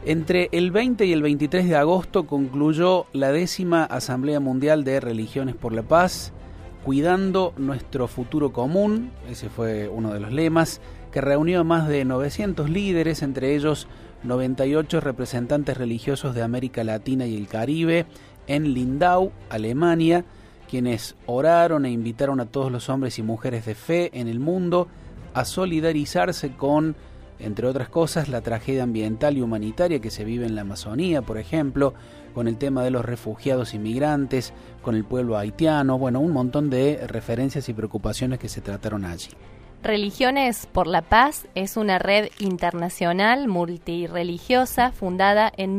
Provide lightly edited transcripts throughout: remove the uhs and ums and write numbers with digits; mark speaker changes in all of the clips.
Speaker 1: Entre el 20 y el 23 de agosto concluyó la 10ª Asamblea Mundial de Religiones por la Paz, cuidando nuestro futuro común, ese fue uno de los lemas, que reunió a más de 900 líderes, entre ellos 98 representantes religiosos de América Latina y el Caribe, en Lindau, Alemania, quienes oraron e invitaron a todos los hombres y mujeres de fe en el mundo a solidarizarse con, entre otras cosas, la tragedia ambiental y humanitaria que se vive en la Amazonía, por ejemplo, con el tema de los refugiados inmigrantes, con el pueblo haitiano, bueno, un montón de referencias y preocupaciones que se trataron allí.
Speaker 2: Religiones por la Paz es una red internacional multirreligiosa fundada en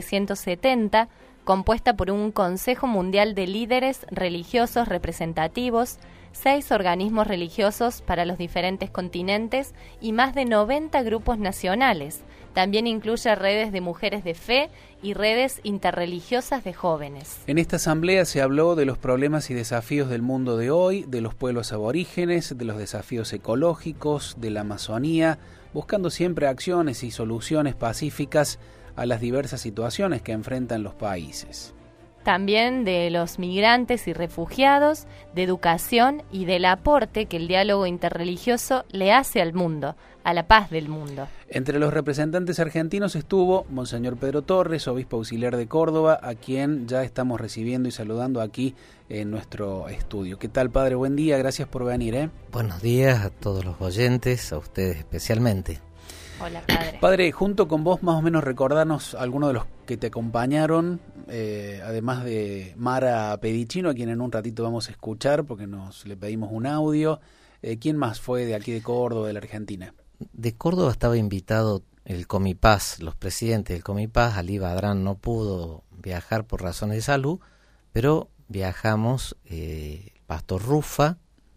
Speaker 2: 1970, compuesta por un Consejo Mundial de Líderes Religiosos Representativos, 6 organismos religiosos para los diferentes continentes y más de 90 grupos nacionales. También incluye redes de mujeres de fe y redes interreligiosas de jóvenes.
Speaker 1: En esta asamblea se habló de los problemas y desafíos del mundo de hoy, de los pueblos aborígenes, de los desafíos ecológicos, de la Amazonía, buscando siempre acciones y soluciones pacíficas a las diversas situaciones que enfrentan los países.
Speaker 2: También de los migrantes y refugiados, de educación y del aporte que el diálogo interreligioso le hace al mundo, a la paz del mundo.
Speaker 1: Entre los representantes argentinos estuvo Monseñor Pedro Torres, obispo auxiliar de Córdoba, a quien ya estamos recibiendo y saludando aquí en nuestro estudio. ¿Qué tal, padre? Buen día, gracias por venir.
Speaker 3: Buenos días a todos los oyentes, a ustedes especialmente.
Speaker 2: Hola, padre.
Speaker 1: Padre, junto con vos, más o menos recordarnos algunos de los que te acompañaron, además de Mara Pedicino, a quien en un ratito vamos a escuchar porque le pedimos un audio. ¿Quién más fue de aquí de Córdoba, de la Argentina?
Speaker 3: De Córdoba estaba invitado el Comipaz, los presidentes del Comipaz. Alí Badrán no pudo viajar por razones de salud, pero viajamos Pastor Rufa,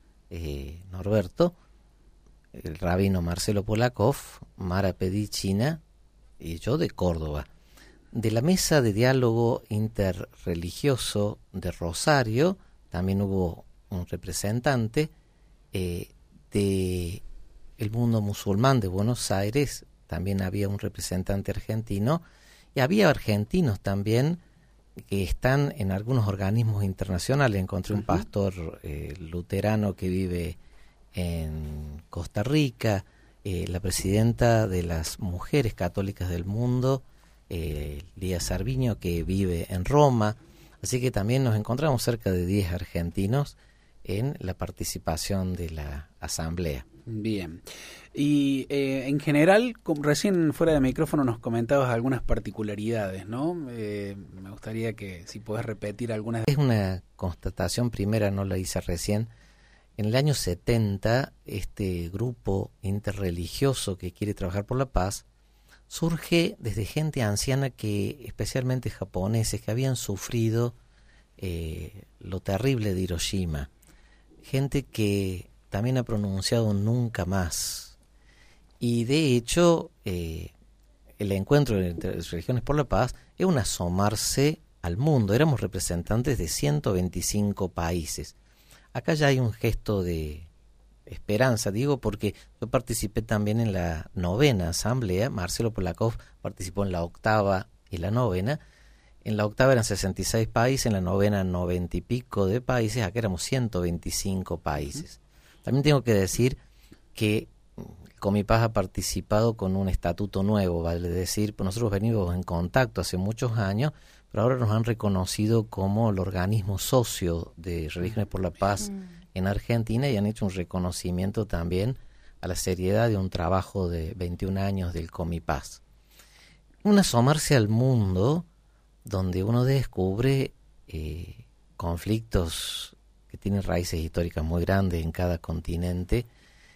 Speaker 3: Norberto, el rabino Marcelo Polakov, Mara Pedicina y yo de Córdoba. De la mesa de diálogo interreligioso de Rosario también hubo un representante, de el mundo musulmán de Buenos Aires también había un representante argentino, y había argentinos también que están en algunos organismos internacionales. Encontré un pastor luterano que vive en Costa Rica, la presidenta de las mujeres católicas del mundo, Lía Sarviño, que vive en Roma. Así que también nos encontramos cerca de 10 argentinos en la participación de la asamblea.
Speaker 1: Bien. Y en general, recién fuera de micrófono nos comentabas algunas particularidades, ¿no? Me gustaría que si podés repetir algunas.
Speaker 3: Es una constatación primera, no la hice recién. En el año 70, este grupo interreligioso que quiere trabajar por la paz surge desde gente anciana, que especialmente japoneses, que habían sufrido lo terrible de Hiroshima. Gente que también ha pronunciado nunca más. Y de hecho, el encuentro entre religiones por la paz es un asomarse al mundo. Éramos representantes de 125 países. Acá ya hay un gesto de esperanza, digo, porque yo participé también en la 9ª asamblea. Marcelo Polakov participó en la 8ª y la 9ª. En la 8ª eran 66 países, en la 9ª 90 y pico de países, acá éramos 125 países. También tengo que decir que el Comipaz ha participado con un estatuto nuevo, vale decir, pues nosotros venimos en contacto hace muchos años, pero ahora nos han reconocido como el organismo socio de Religiones por la Paz en Argentina, y han hecho un reconocimiento también a la seriedad de un trabajo de 21 años del Comipaz. Un asomarse al mundo donde uno descubre conflictos que tienen raíces históricas muy grandes en cada continente,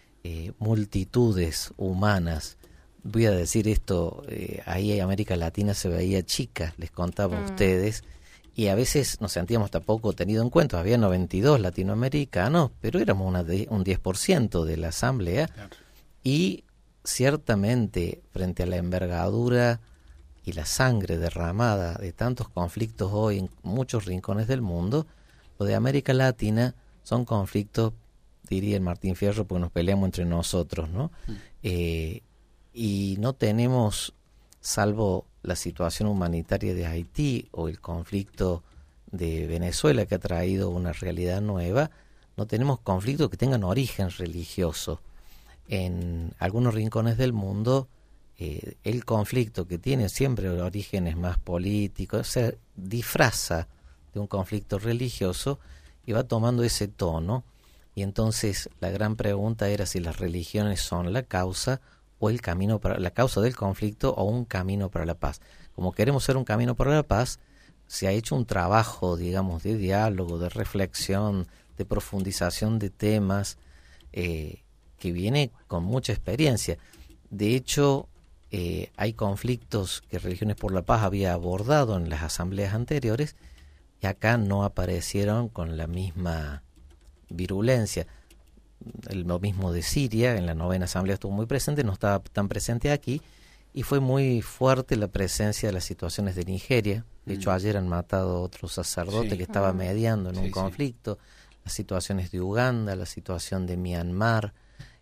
Speaker 3: multitudes humanas. Voy a decir esto, ahí en América Latina se veía chica, les contaba a ustedes, y a veces nos sentíamos tampoco tenido en cuenta. Había 92 latinoamericanos, pero éramos un 10% de la asamblea, claro. Y ciertamente, frente a la envergadura y la sangre derramada de tantos conflictos hoy en muchos rincones del mundo, lo de América Latina son conflictos, diría el Martín Fierro, porque nos peleamos entre nosotros, ¿no? Y no tenemos, salvo la situación humanitaria de Haití o el conflicto de Venezuela, que ha traído una realidad nueva, no tenemos conflictos que tengan origen religioso. En algunos rincones del mundo, el conflicto, que tiene siempre orígenes más políticos, se disfraza de un conflicto religioso y va tomando ese tono. Y entonces la gran pregunta era si las religiones son la causa o el camino para la causa del conflicto o un camino para la paz. Como queremos ser un camino para la paz, se ha hecho un trabajo, digamos, de diálogo, de reflexión, de profundización de temas, que viene con mucha experiencia. De hecho, hay conflictos que Religiones por la Paz había abordado en las asambleas anteriores y acá no aparecieron con la misma virulencia. Lo mismo de Siria, en la 9ª asamblea estuvo muy presente, no estaba tan presente aquí, y fue muy fuerte la presencia de las situaciones de Nigeria. De hecho, ayer han matado a otro sacerdote que estaba mediando en un conflicto. Las situaciones de Uganda, la situación de Myanmar,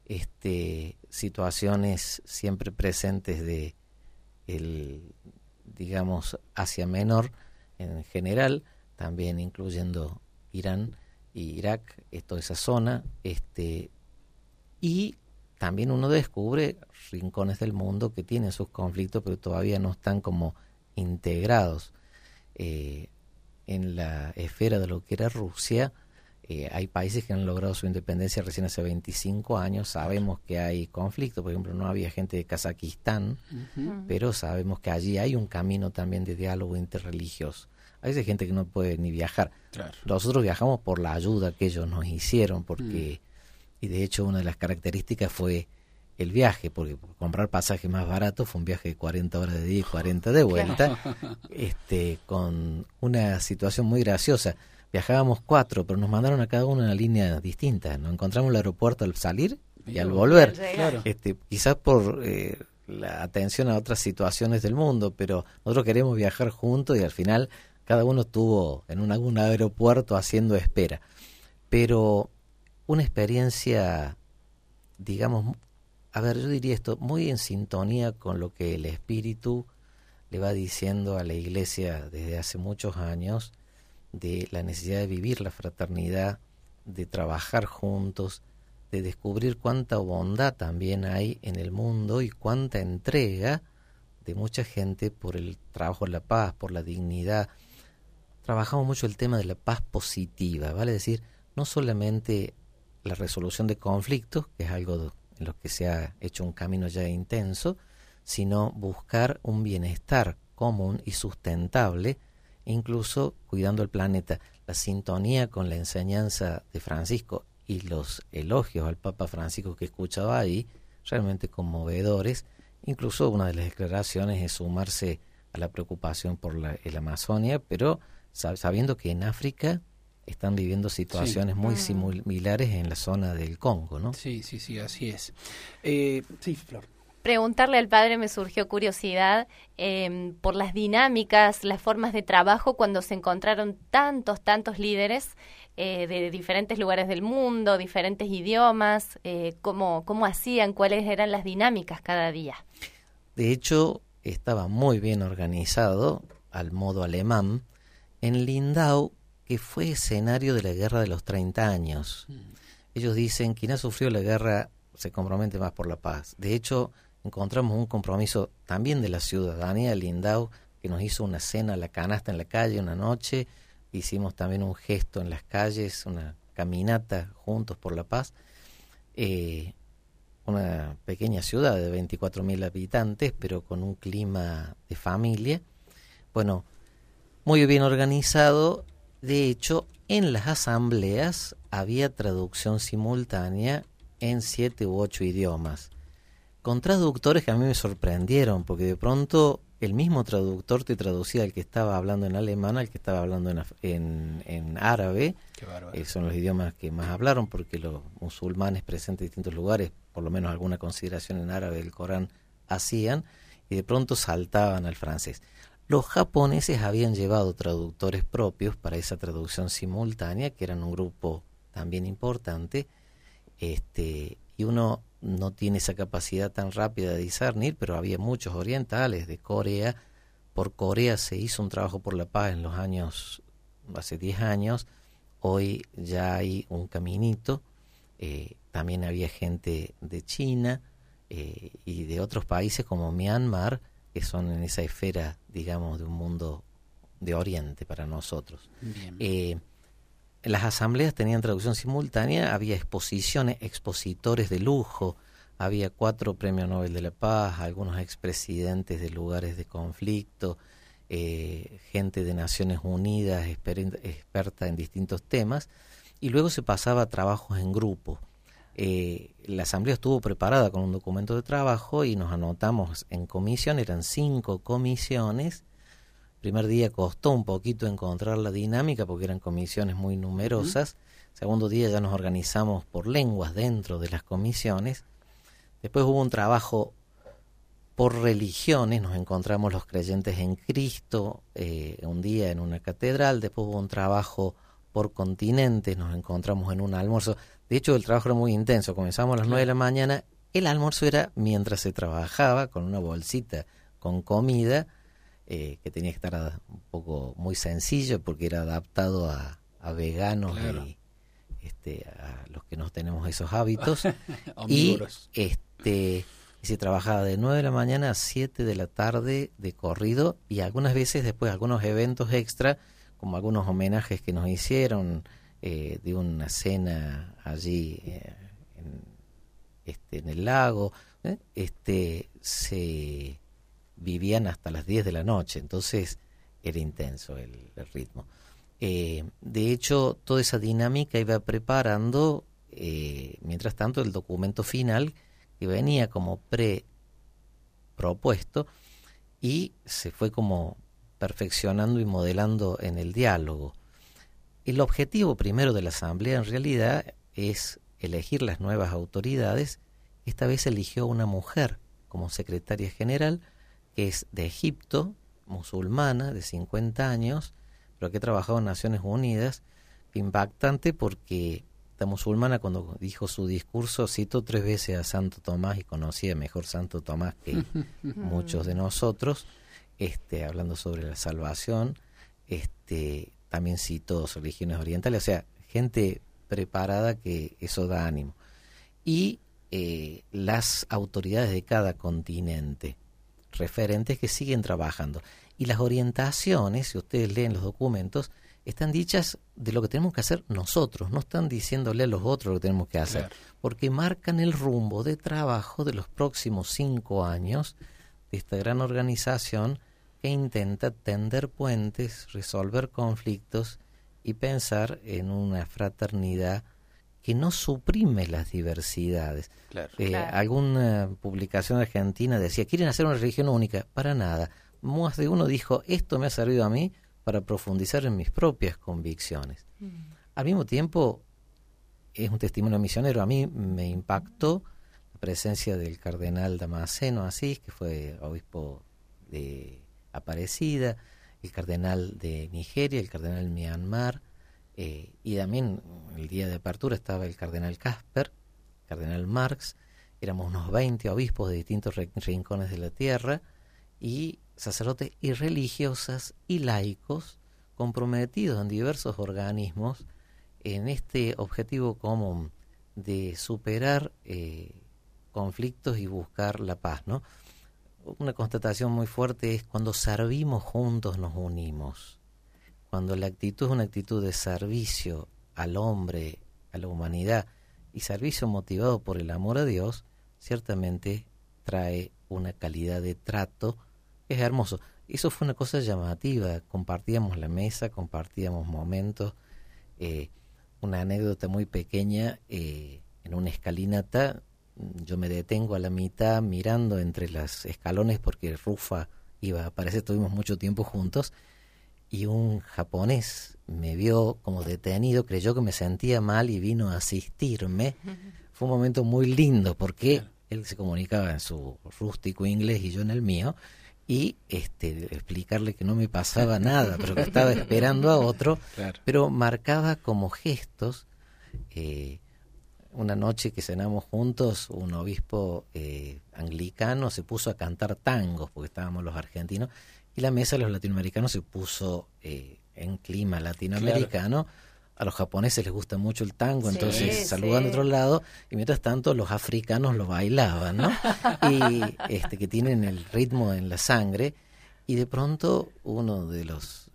Speaker 3: situaciones siempre presentes de digamos, Asia Menor en general, también incluyendo Irán y Irak, toda esa zona, y también uno descubre rincones del mundo que tienen sus conflictos, pero todavía no están como integrados. En la esfera de lo que era Rusia, hay países que han logrado su independencia recién hace 25 años. Sabemos que hay conflictos, por ejemplo, no había gente de Kazajistán, pero sabemos que allí hay un camino también de diálogo interreligioso. Hay gente que no puede ni viajar. Claro. Nosotros viajamos por la ayuda que ellos nos hicieron, porque y de hecho una de las características fue el viaje, porque comprar pasaje más barato fue un viaje de 40 horas de ida y 40 de vuelta, con una situación muy graciosa. Viajábamos 4, pero nos mandaron a cada uno una línea distinta. Nos encontramos en el aeropuerto al salir y al volver. Claro. Quizás por la atención a otras situaciones del mundo, pero nosotros queremos viajar juntos y al final cada uno estuvo en algún aeropuerto haciendo espera. Pero una experiencia, digamos, yo diría esto, muy en sintonía con lo que el Espíritu le va diciendo a la Iglesia desde hace muchos años, de la necesidad de vivir la fraternidad, de trabajar juntos, de descubrir cuánta bondad también hay en el mundo y cuánta entrega de mucha gente por el trabajo de la paz, por la dignidad. Trabajamos mucho el tema de la paz positiva, vale decir, no solamente la resolución de conflictos, que es algo en lo que se ha hecho un camino ya intenso, sino buscar un bienestar común y sustentable, incluso cuidando el planeta. La sintonía con la enseñanza de Francisco y los elogios al Papa Francisco que he escuchado ahí, realmente conmovedores. Incluso una de las declaraciones es sumarse a la preocupación por la Amazonia, pero sabiendo que en África están viviendo situaciones muy similares en la zona del Congo, ¿no?
Speaker 1: Sí, así es. Sí, Flor.
Speaker 2: Preguntarle al padre me surgió curiosidad por las dinámicas, las formas de trabajo cuando se encontraron tantos líderes de diferentes lugares del mundo, diferentes idiomas, cómo hacían, cuáles eran las dinámicas cada día.
Speaker 3: De hecho, estaba muy bien organizado, al modo alemán, en Lindau, que fue escenario de la guerra de los 30 años. Ellos dicen que quien ha sufrido la guerra se compromete más por la paz. De hecho, encontramos un compromiso también de la ciudadanía de Lindau, que nos hizo una cena a la canasta en la calle una noche. Hicimos también un gesto en las calles, una caminata juntos por la paz. Una pequeña ciudad de 24.000 habitantes, pero con un clima de familia. Bueno, muy bien organizado. De hecho, en las asambleas había traducción simultánea en 7 u 8 idiomas, con traductores que a mí me sorprendieron, porque de pronto el mismo traductor te traducía al que estaba hablando en alemán, al que estaba hablando en árabe. Qué bárbaro. Son los idiomas que más hablaron, porque los musulmanes presentes en distintos lugares, por lo menos alguna consideración en árabe del Corán hacían, y de pronto saltaban al francés. Los japoneses habían llevado traductores propios para esa traducción simultánea, que eran un grupo también importante, y uno no tiene esa capacidad tan rápida de discernir, pero había muchos orientales de Corea, por Corea se hizo un trabajo por la paz en los años, hace 10 años, hoy ya hay un caminito, también había gente de China y de otros países como Myanmar, que son en esa esfera, digamos, de un mundo de Oriente para nosotros. Las asambleas tenían traducción simultánea, había exposiciones, expositores de lujo, había 4 premios Nobel de la Paz, algunos expresidentes de lugares de conflicto, gente de Naciones Unidas experta en distintos temas, y luego se pasaba a trabajos en grupo. La asamblea estuvo preparada con un documento de trabajo y nos anotamos en comisión, eran 5 comisiones. El primer día costó un poquito encontrar la dinámica porque eran comisiones muy numerosas. Segundo día ya nos organizamos por lenguas dentro de las comisiones. Después hubo un trabajo por religiones, nos encontramos los creyentes en Cristo un día en una catedral. Después hubo un trabajo por continentes, nos encontramos en un almuerzo. De hecho, el trabajo era muy intenso, comenzamos a las 9 de la mañana, el almuerzo era mientras se trabajaba, con una bolsita con comida, que tenía que estar un poco muy sencillo porque era adaptado a veganos, claro, y a los que no tenemos esos hábitos. y se trabajaba de 9 de la mañana a 7 de la tarde de corrido, y algunas veces después algunos eventos extra, como algunos homenajes que nos hicieron, de una cena allí en el lago, se vivían hasta las 10 de la noche, entonces era intenso el ritmo. De hecho, toda esa dinámica iba preparando, mientras tanto, el documento final que venía como propuesto y se fue como perfeccionando y modelando en el diálogo. El objetivo primero de la asamblea en realidad es elegir las nuevas autoridades. Esta vez eligió una mujer como secretaria general, que es de Egipto, musulmana, de 50 años, pero que ha trabajado en Naciones Unidas. Impactante porque esta musulmana, cuando dijo su discurso, citó 3 veces a Santo Tomás y conocía mejor Santo Tomás que muchos de nosotros, hablando sobre la salvación. También citó religiones orientales, o sea, gente preparada, que eso da ánimo. Y las autoridades de cada continente, referentes que siguen trabajando. Y las orientaciones, si ustedes leen los documentos, están dichas de lo que tenemos que hacer nosotros, no están diciéndole a los otros lo que tenemos que hacer, claro, porque marcan el rumbo de trabajo de los próximos 5 años de esta gran organización que intenta tender puentes, resolver conflictos y pensar en una fraternidad que no suprime las diversidades. Claro. Alguna publicación argentina decía, ¿quieren hacer una religión única? Para nada. Más de uno dijo, esto me ha servido a mí para profundizar en mis propias convicciones. Al mismo tiempo, es un testimonio misionero. A mí me impactó la presencia del cardenal Damasceno Asís, que fue obispo de Aparecida, el cardenal de Nigeria, el cardenal Myanmar, y también el día de apertura estaba el cardenal Casper, cardenal Marx. Éramos unos 20 obispos de distintos rincones de la tierra, y sacerdotes y religiosas y laicos comprometidos en diversos organismos en este objetivo común de superar conflictos y buscar la paz, ¿no? Una constatación muy fuerte es cuando servimos juntos nos unimos. Cuando la actitud es una actitud de servicio al hombre, a la humanidad, y servicio motivado por el amor a Dios, ciertamente trae una calidad de trato que es hermoso. Eso fue una cosa llamativa. Compartíamos la mesa, compartíamos momentos. Una anécdota muy pequeña, en una escalinata, yo me detengo a la mitad mirando entre los escalones porque Rufa iba a aparecer, estuvimos mucho tiempo juntos, y un japonés me vio como detenido, creyó que me sentía mal y vino a asistirme. Fue un momento muy lindo porque él se comunicaba en su rústico inglés y yo en el mío, y explicarle que no me pasaba nada, pero que estaba esperando a otro, claro, pero marcaba como gestos una noche que cenamos juntos, un obispo anglicano se puso a cantar tangos, porque estábamos los argentinos, y la mesa de los latinoamericanos se puso en clima latinoamericano. Claro. A los japoneses les gusta mucho el tango, entonces saludan de otro lado, y mientras tanto los africanos lo bailaban, ¿no? Y que tienen el ritmo en la sangre, y de pronto uno de los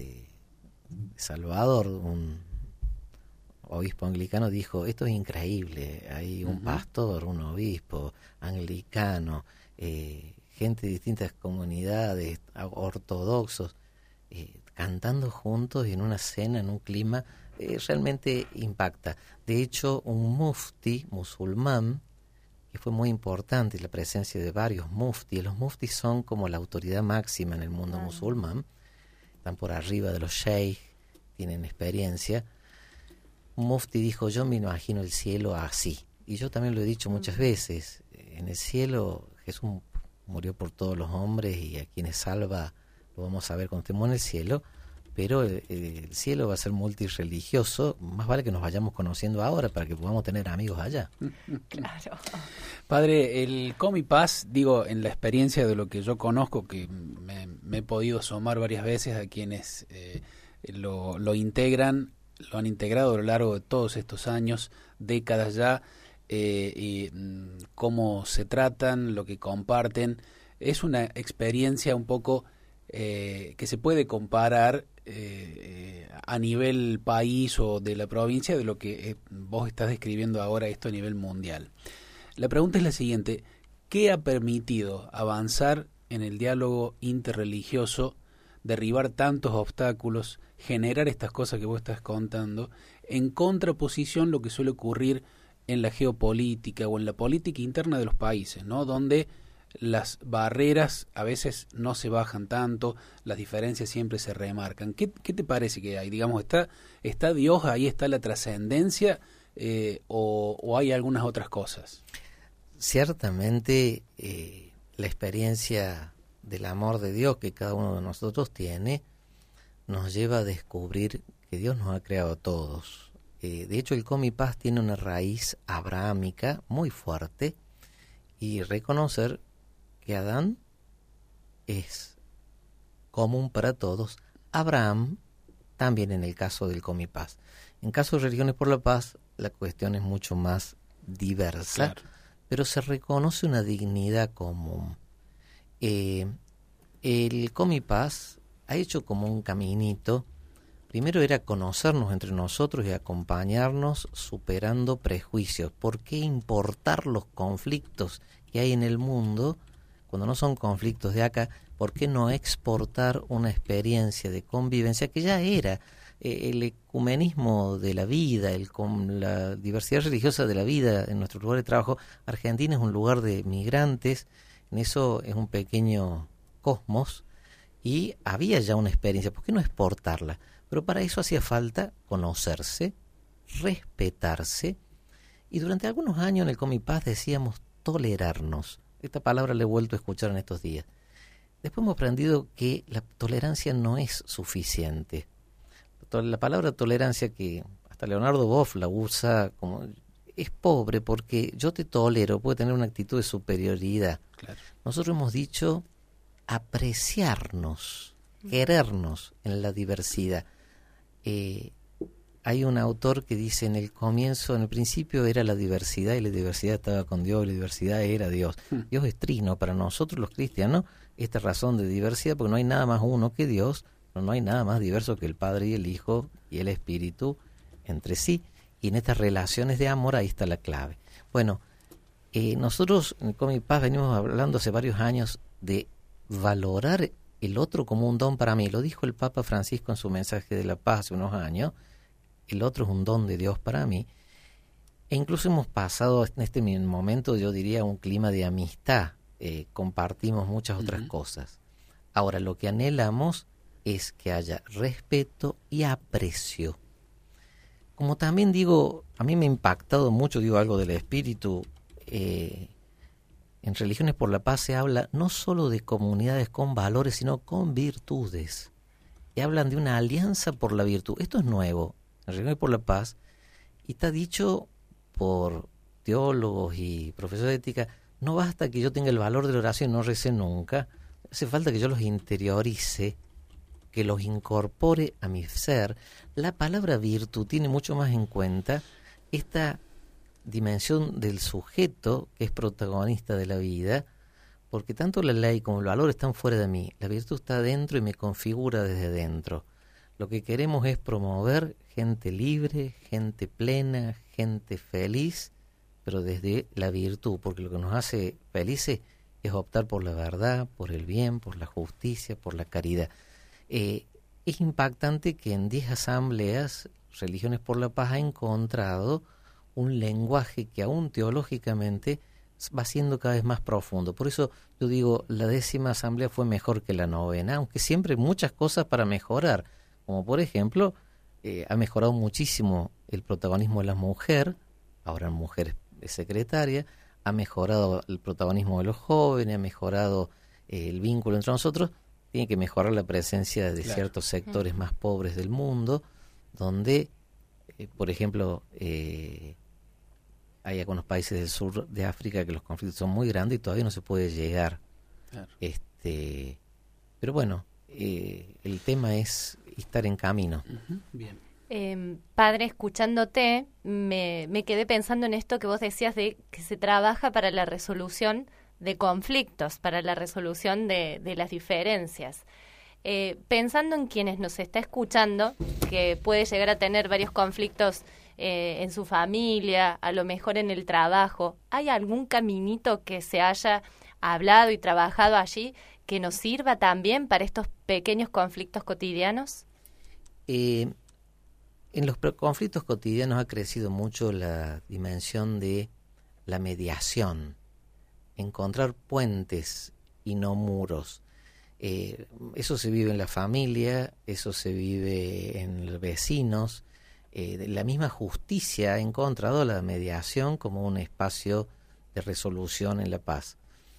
Speaker 3: Salvador, un obispo anglicano, dijo: esto es increíble, hay un pastor, un obispo anglicano, gente de distintas comunidades, ortodoxos, cantando juntos y en una cena, en un clima, realmente impacta. De hecho, un mufti musulmán, que fue muy importante la presencia de varios muftis. Los muftis son como la autoridad máxima en el mundo musulmán, están por arriba de los sheikhs, tienen experiencia. Un mufti dijo: yo me imagino el cielo así. Y yo también lo he dicho muchas veces, en el cielo Jesús murió por todos los hombres, y a quienes salva lo vamos a ver cuando estemos en el cielo, pero el cielo va a ser multirreligioso. Más vale que nos vayamos conociendo ahora para que podamos tener amigos allá.
Speaker 2: Claro.
Speaker 1: Padre, el Comipaz, digo, en la experiencia de lo que yo conozco, que me he podido asomar varias veces a quienes lo integran, lo han integrado a lo largo de todos estos años, décadas ya, y cómo se tratan, lo que comparten. Es una experiencia un poco que se puede comparar a nivel país o de la provincia de lo que vos estás describiendo ahora, esto a nivel mundial. La pregunta es la siguiente: ¿qué ha permitido avanzar en el diálogo interreligioso, derribar tantos obstáculos, generar estas cosas que vos estás contando, en contraposición a lo que suele ocurrir en la geopolítica o en la política interna de los países, ¿no? Donde las barreras a veces no se bajan tanto, las diferencias siempre se remarcan. ¿Qué te parece que hay? Digamos, ¿está Dios ahí, está la trascendencia, o hay algunas otras cosas?
Speaker 3: Ciertamente la experiencia del amor de Dios que cada uno de nosotros tiene nos lleva a descubrir que Dios nos ha creado a todos. De hecho, el Comipaz tiene una raíz abrahámica muy fuerte, y reconocer que Adán es común para todos. Abraham también, en el caso del Comipaz. En caso de Religiones por la Paz, la cuestión es mucho más diversa, claro, pero se reconoce una dignidad común. El Comipaz ha hecho como un caminito. Primero era conocernos entre nosotros y acompañarnos superando prejuicios. ¿Por qué importar los conflictos que hay en el mundo cuando no son conflictos de acá? ¿Por qué no exportar una experiencia de convivencia que ya era el ecumenismo de la vida, la diversidad religiosa de la vida en nuestro lugar de trabajo? Argentina es un lugar de migrantes, en eso es un pequeño cosmos, y había ya una experiencia. ¿Por qué no exportarla? Pero para eso hacía falta conocerse, respetarse, y durante algunos años en el Comipaz decíamos tolerarnos. Esta palabra la he vuelto a escuchar en estos días. Después hemos aprendido que la tolerancia no es suficiente. La palabra tolerancia, que hasta Leonardo Boff la usa, como es pobre, porque yo te tolero, puede tener una actitud de superioridad. Claro. Nosotros hemos dicho apreciarnos, querernos en la diversidad. Hay un autor que dice: en el comienzo, en el principio era la diversidad, y la diversidad estaba con Dios, y la diversidad era Dios. Dios es trino. Para nosotros los cristianos, esta razón de diversidad, porque no hay nada más uno que Dios, pero no hay nada más diverso que el Padre y el Hijo y el Espíritu entre sí, y en estas relaciones de amor ahí está la clave. Bueno, nosotros en Comipaz venimos hablando hace varios años de valorar el otro como un don para mí. Lo dijo el Papa Francisco en su mensaje de la paz hace unos años: el otro es un don de Dios para mí. E incluso hemos pasado en este momento, yo diría, un clima de amistad. Compartimos muchas otras cosas. Ahora, lo que anhelamos es que haya respeto y aprecio. Como también digo, a mí me ha impactado mucho, digo algo del espíritu. En Religiones por la Paz se habla no solo de comunidades con valores, sino con virtudes. Y hablan de una alianza por la virtud. Esto es nuevo en Religiones por la Paz, y está dicho por teólogos y profesores de ética, no basta que yo tenga el valor de la oración y no recé nunca, hace falta que yo los interiorice, que los incorpore a mi ser. La palabra virtud tiene mucho más en cuenta esta dimensión del sujeto que es protagonista de la vida, porque tanto la ley como el valor están fuera de mí. La virtud está dentro y me configura desde dentro. Lo que queremos es promover gente libre, gente plena, gente feliz, pero desde la virtud, porque lo que nos hace felices es optar por la verdad, por el bien, por la justicia, por la caridad. Es impactante que en 10 asambleas, Religiones por la Paz ha encontrado un lenguaje que aún teológicamente va siendo cada vez más profundo. Por eso yo digo, la 10ª asamblea fue mejor que la 9ª, aunque siempre hay muchas cosas para mejorar, como por ejemplo, ha mejorado muchísimo el protagonismo de la mujer, ahora mujer es secretaria, ha mejorado el protagonismo de los jóvenes, ha mejorado el vínculo entre nosotros. Tiene que mejorar la presencia de ciertos sectores más pobres del mundo, donde, por ejemplo, hay algunos países del sur de África que los conflictos son muy grandes y todavía no se puede llegar. Claro. Pero bueno, el tema es estar en camino.
Speaker 1: Bien.
Speaker 2: Padre, escuchándote, me quedé pensando en esto que vos decías de que se trabaja para la resolución de conflictos, para la resolución de las diferencias. Pensando en quienes nos está escuchando, que puede llegar a tener varios conflictos en su familia, a lo mejor en el trabajo, ¿hay algún caminito que se haya hablado y trabajado allí que nos sirva también para estos pequeños conflictos cotidianos?
Speaker 3: En los conflictos cotidianos ha crecido mucho la dimensión de la mediación, encontrar puentes y no muros. Eso se vive en la familia, eso se vive en los vecinos. La misma justicia ha encontrado la mediación como un espacio de resolución en la paz.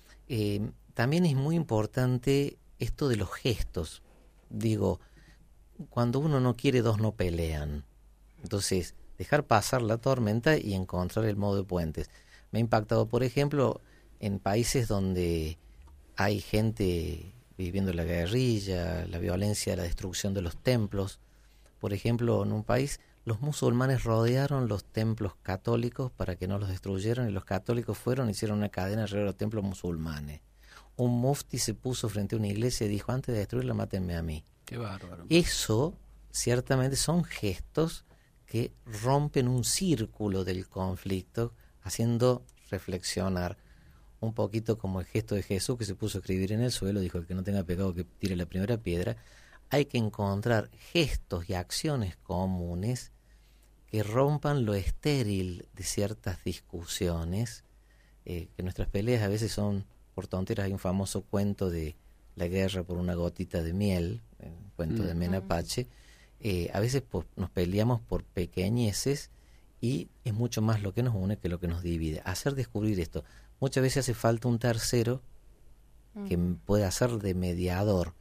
Speaker 3: También es muy importante esto de los gestos. Digo, cuando uno no quiere, dos no pelean. Entonces, dejar pasar la tormenta y encontrar el modo de puentes. Me ha impactado, por ejemplo, en países donde hay gente viviendo la guerrilla, la violencia, la destrucción de los templos. Por ejemplo, en un país, los musulmanes rodearon los templos católicos para que no los destruyeran, y los católicos fueron y hicieron una cadena alrededor de los templos musulmanes. Un mufti se puso frente a una iglesia y dijo, antes de destruirla, mátenme a mí.
Speaker 1: Qué bárbaro.
Speaker 3: Eso, ciertamente, son gestos que rompen un círculo del conflicto, haciendo reflexionar. Un poquito como el gesto de Jesús, que se puso a escribir en el suelo, dijo, el que no tenga pecado que tire la primera piedra. Hay que encontrar gestos y acciones comunes que rompan lo estéril de ciertas discusiones, que nuestras peleas a veces son por tonteras. Hay un famoso cuento de la guerra por una gotita de miel, el cuento de Menapache. A veces nos peleamos por pequeñeces y es mucho más lo que nos une que lo que nos divide. Hacer descubrir esto. Muchas veces hace falta un tercero que pueda hacer de mediador.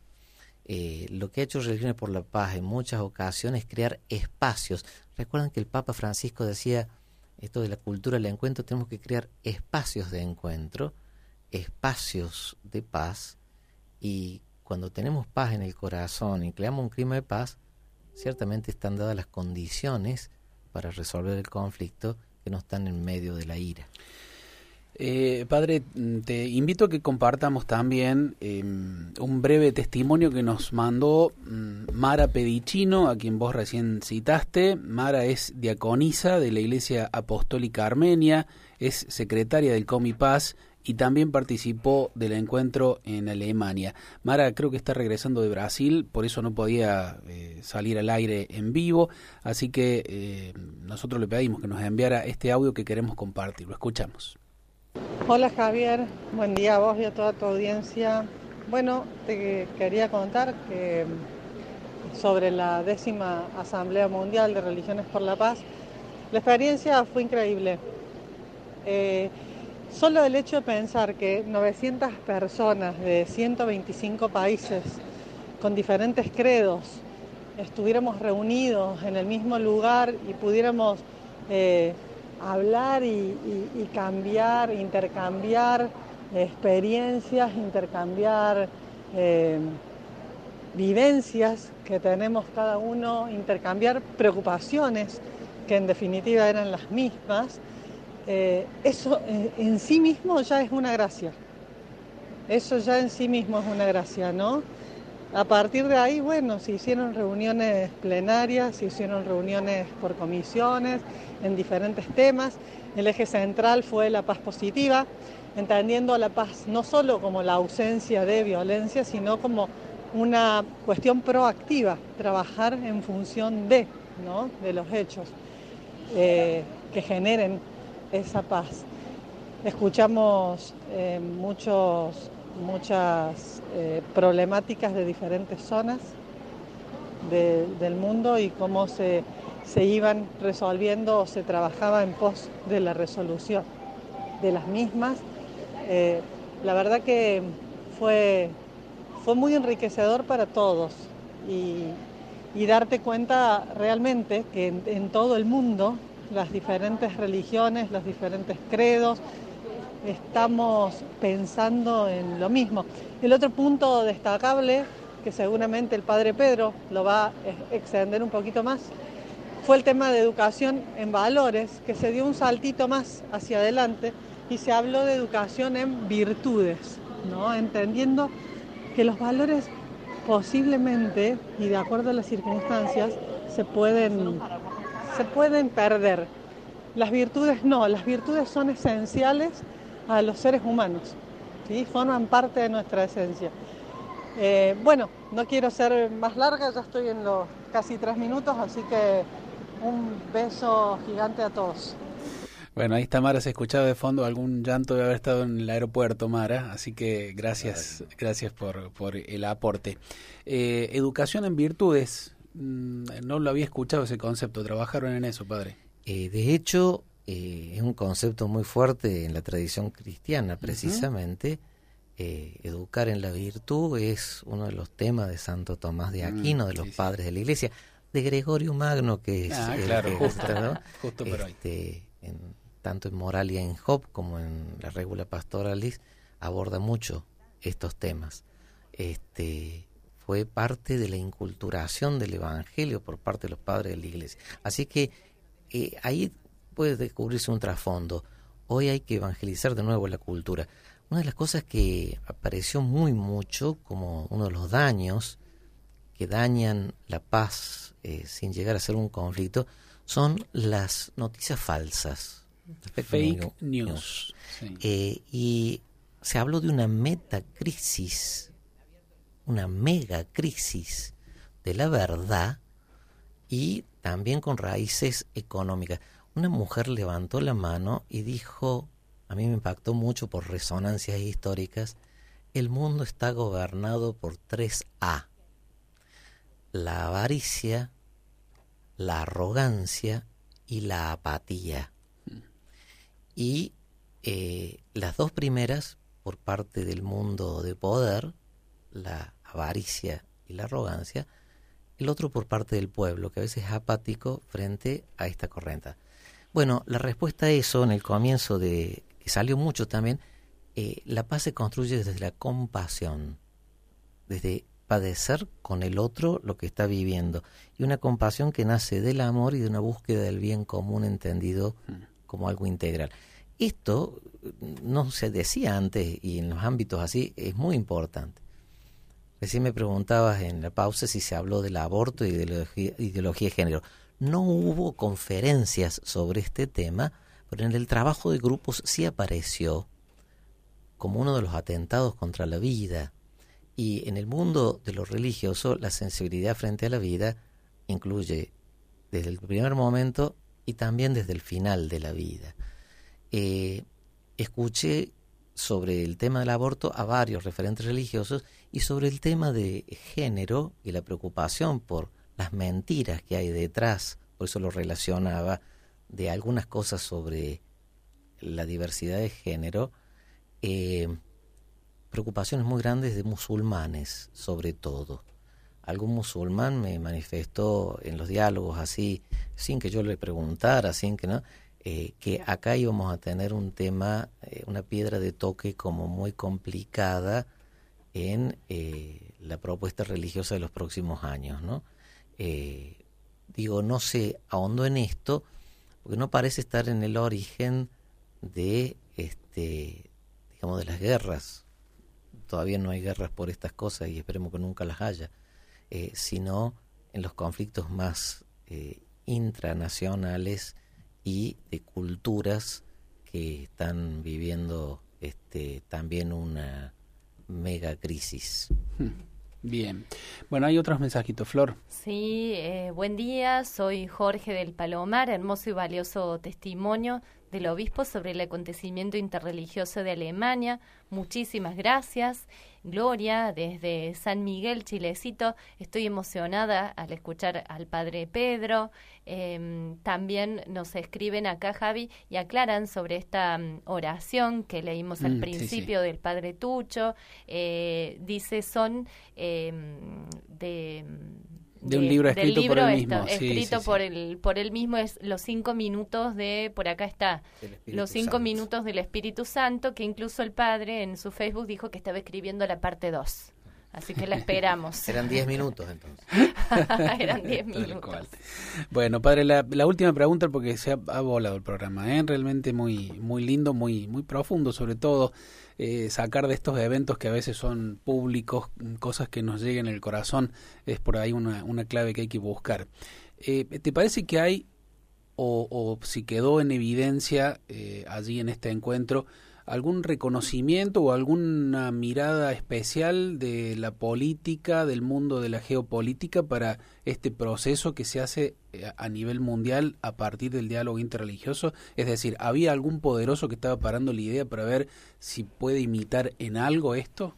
Speaker 3: Lo que ha hecho Religiones por la Paz en muchas ocasiones es crear espacios. Recuerdan que el Papa Francisco decía esto de la cultura del encuentro, tenemos que crear espacios de encuentro, espacios de paz, y cuando tenemos paz en el corazón y creamos un clima de paz, ciertamente están dadas las condiciones para resolver el conflicto, que no están en medio de la ira.
Speaker 1: Padre, te invito a que compartamos también un breve testimonio que nos mandó Mara Pedicino, a quien vos recién citaste. Mara es diaconisa de la Iglesia Apostólica Armenia, es secretaria del Comipaz y también participó del encuentro en Alemania. Mara creo que está regresando de Brasil, por eso no podía salir al aire en vivo, así que nosotros le pedimos que nos enviara este audio que queremos compartir. Lo escuchamos.
Speaker 4: Hola Javier, buen día a vos y a toda tu audiencia. Bueno, te quería contar que sobre la 10ª Asamblea Mundial de Religiones por la Paz, la experiencia fue increíble. Solo el hecho de pensar que 900 personas de 125 países con diferentes credos estuviéramos reunidos en el mismo lugar y pudiéramos hablar y cambiar, intercambiar experiencias, intercambiar vivencias que tenemos cada uno, intercambiar preocupaciones que en definitiva eran las mismas. Eso en sí mismo ya es una gracia. Eso ya en sí mismo es una gracia, ¿no? A partir de ahí, bueno, se hicieron reuniones plenarias, se hicieron reuniones por comisiones en diferentes temas. El eje central fue la paz positiva, entendiendo a la paz no solo como la ausencia de violencia, sino como una cuestión proactiva, trabajar en función de, ¿no?, de los hechos que generen esa paz. Escuchamos muchas problemáticas de diferentes zonas del mundo y cómo se iban resolviendo o se trabajaba en pos de la resolución de las mismas. La verdad que fue muy enriquecedor para todos y darte cuenta realmente que en todo el mundo las diferentes religiones, los diferentes credos, estamos pensando en lo mismo. El otro punto destacable, que seguramente el padre Pedro lo va a extender un poquito más, fue el tema de educación en valores, que se dio un saltito más hacia adelante y se habló de educación en virtudes, ¿no? Entendiendo que los valores posiblemente, y de acuerdo a las circunstancias, se pueden perder. Las virtudes no, las virtudes son esenciales a los seres humanos, ¿sí? Forman parte de nuestra esencia. Bueno, no quiero ser más larga, ya estoy en los casi 3 minutos, así que un beso gigante a todos.
Speaker 1: Bueno, ahí está Mara, se escuchaba de fondo algún llanto de haber estado en el aeropuerto, Mara, así que gracias por el aporte. Educación en virtudes, no lo había escuchado ese concepto, ¿trabajaron en eso, padre?
Speaker 3: De hecho, es un concepto muy fuerte en la tradición cristiana, precisamente. Educar en la virtud es uno de los temas de Santo Tomás de Aquino, de los padres de la Iglesia, de Gregorio Magno, que es
Speaker 1: justo por hoy.
Speaker 3: Tanto en Moralia en Job como en la Regula Pastoralis aborda mucho estos temas. Fue parte de la inculturación del Evangelio por parte de los padres de la Iglesia. Así que ahí puede descubrirse un trasfondo. Hoy hay que evangelizar de nuevo la cultura. Una de las cosas que apareció mucho como uno de los daños que dañan la paz sin llegar a ser un conflicto son las noticias falsas.
Speaker 1: Fake news. Sí.
Speaker 3: Y se habló de una metacrisis, una megacrisis de la verdad y también con raíces económicas. Una mujer levantó la mano y dijo, a mí me impactó mucho por resonancias históricas, el mundo está gobernado por 3A: la avaricia, la arrogancia y la apatía. Y las dos primeras, por parte del mundo de poder, la avaricia y la arrogancia, el otro por parte del pueblo, que a veces es apático frente a esta corriente. Bueno, la respuesta a eso, en el comienzo que salió mucho también, la paz se construye desde la compasión, desde padecer con el otro lo que está viviendo, y una compasión que nace del amor y de una búsqueda del bien común entendido como algo integral. Esto no se decía antes y en los ámbitos así es muy importante. Recién me preguntabas en la pausa si se habló del aborto y de la ideología de género. No hubo conferencias sobre este tema, pero en el trabajo de grupos sí apareció como uno de los atentados contra la vida. Y en el mundo de lo religioso, la sensibilidad frente a la vida incluye desde el primer momento y también desde el final de la vida. Escuché sobre el tema del aborto a varios referentes religiosos y sobre el tema de género y la preocupación por las mentiras que hay detrás, por eso lo relacionaba, de algunas cosas sobre la diversidad de género, preocupaciones muy grandes de musulmanes, sobre todo. Algún musulmán me manifestó en los diálogos así, sin que yo le preguntara, sin que no, que acá íbamos a tener un tema, una piedra de toque como muy complicada en la propuesta religiosa de los próximos años, ¿no? No se ahondó en esto porque no parece estar en el origen de, digamos, de las guerras. Todavía no hay guerras por estas cosas y esperemos que nunca las haya, sino en los conflictos más intranacionales y de culturas que están viviendo también una mega crisis.
Speaker 1: Bien. Bueno, hay otros mensajitos, Flor.
Speaker 2: Sí, buen día, soy Jorge del Palomar, hermoso y valioso testimonio del obispo sobre el acontecimiento interreligioso de Alemania. Muchísimas gracias. Gloria, desde San Miguel, Chilecito. Estoy emocionada al escuchar al padre Pedro. También nos escriben acá, Javi, y aclaran sobre esta oración que leímos al principio del padre Tucho. Dice, son
Speaker 1: de un libro escrito por él mismo.
Speaker 2: Escrito por él mismo, es los 5 minutos por acá está, los 5 minutos del Espíritu Santo, que incluso el padre en su Facebook dijo que estaba escribiendo la parte 2. Así que la esperamos.
Speaker 3: Eran 10 minutos entonces.
Speaker 2: Eran 10 minutos.
Speaker 1: Bueno, padre, la última pregunta, porque se ha volado el programa, realmente muy, muy lindo, muy, muy profundo, sobre todo sacar de estos eventos que a veces son públicos, cosas que nos lleguen al corazón, es por ahí una clave que hay que buscar. ¿Te parece que hay, o si quedó en evidencia allí en este encuentro, algún reconocimiento o alguna mirada especial de la política, del mundo de la geopolítica para este proceso que se hace a nivel mundial a partir del diálogo interreligioso? Es decir, ¿había algún poderoso que estaba parando la idea para ver si puede imitar en algo esto?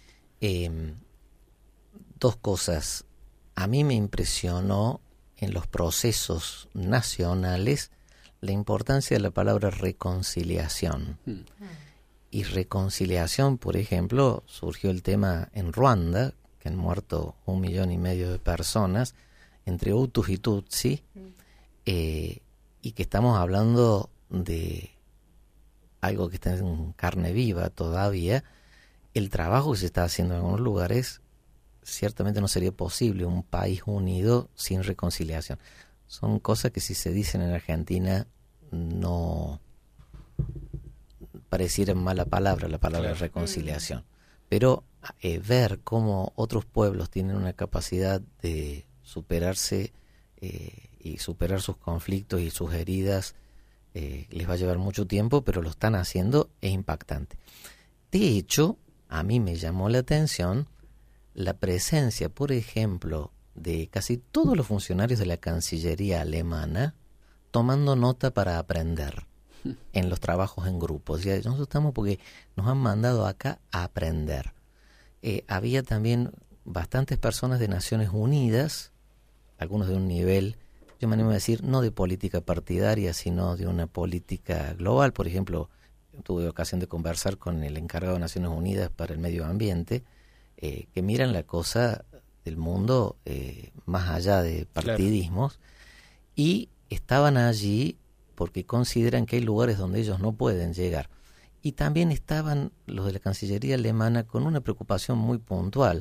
Speaker 3: Dos cosas. A mí me impresionó en los procesos nacionales la importancia de la palabra reconciliación. Y reconciliación, por ejemplo, surgió el tema en Ruanda, que han muerto 1,5 millones de personas, entre Hutus y Tutsi, y que estamos hablando de algo que está en carne viva todavía. El trabajo que se está haciendo en algunos lugares, ciertamente no sería posible un país unido sin reconciliación. Son cosas que si se dicen en Argentina no pareciera mala palabra, la palabra claro. Reconciliación. Pero ver cómo otros pueblos tienen una capacidad de superarse y superar sus conflictos y sus heridas les va a llevar mucho tiempo, pero lo están haciendo, es impactante. De hecho, a mí me llamó la atención la presencia, por ejemplo, de casi todos los funcionarios de la Cancillería alemana tomando nota para aprender en los trabajos en grupo. O sea, nosotros estamos porque nos han mandado acá a aprender. Había también bastantes personas de Naciones Unidas, algunos de un nivel, yo me animo a decir, no de política partidaria, sino de una política global. Por ejemplo, tuve ocasión de conversar con el encargado de Naciones Unidas para el medio ambiente, que miran la cosa del mundo más allá de partidismos, claro. Y estaban allí porque consideran que hay lugares donde ellos no pueden llegar. Y también estaban los de la Cancillería alemana con una preocupación muy puntual.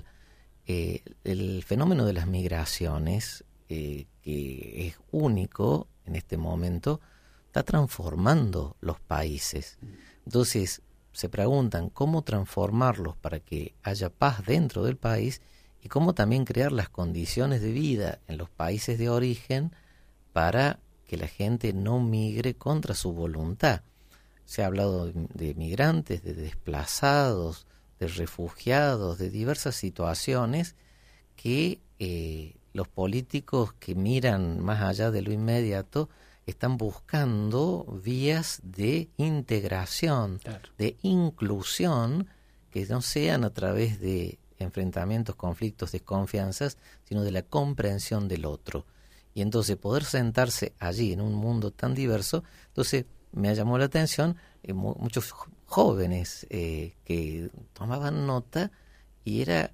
Speaker 3: El fenómeno de las migraciones, que es único en este momento, está transformando los países. Entonces, se preguntan cómo transformarlos para que haya paz dentro del país y cómo también crear las condiciones de vida en los países de origen para que la gente no migre contra su voluntad. Se ha hablado de migrantes, de desplazados, de refugiados, de diversas situaciones que los políticos que miran más allá de lo inmediato están buscando vías de integración, claro. De inclusión, que no sean a través de enfrentamientos, conflictos, desconfianzas, sino de la comprensión del otro. Y entonces poder sentarse allí en un mundo tan diverso, entonces me llamó la atención muchos jóvenes que tomaban nota y era,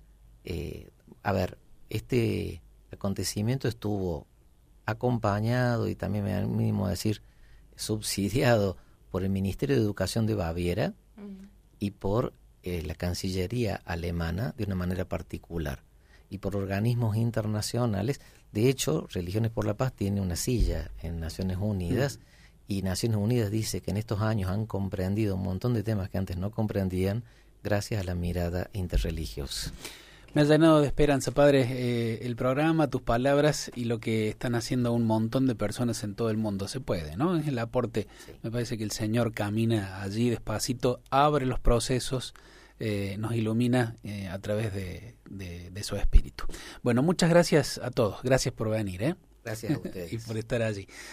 Speaker 3: este acontecimiento estuvo acompañado y también me animo a decir subsidiado por el Ministerio de Educación de Baviera y por la Cancillería alemana de una manera particular y por organismos internacionales. De hecho, Religiones por la Paz tiene una silla en Naciones Unidas y Naciones Unidas dice que en estos años han comprendido un montón de temas que antes no comprendían gracias a la mirada interreligiosa.
Speaker 1: Me ha llenado de esperanza, padre, el programa, tus palabras y lo que están haciendo un montón de personas en todo el mundo. Se puede, ¿no? Es el aporte. Sí. Me parece que el Señor camina allí despacito, abre los procesos, nos ilumina a través de su espíritu. Bueno, muchas gracias a todos. Gracias por venir, ¿eh?
Speaker 3: Gracias a ustedes.
Speaker 1: Y por estar allí.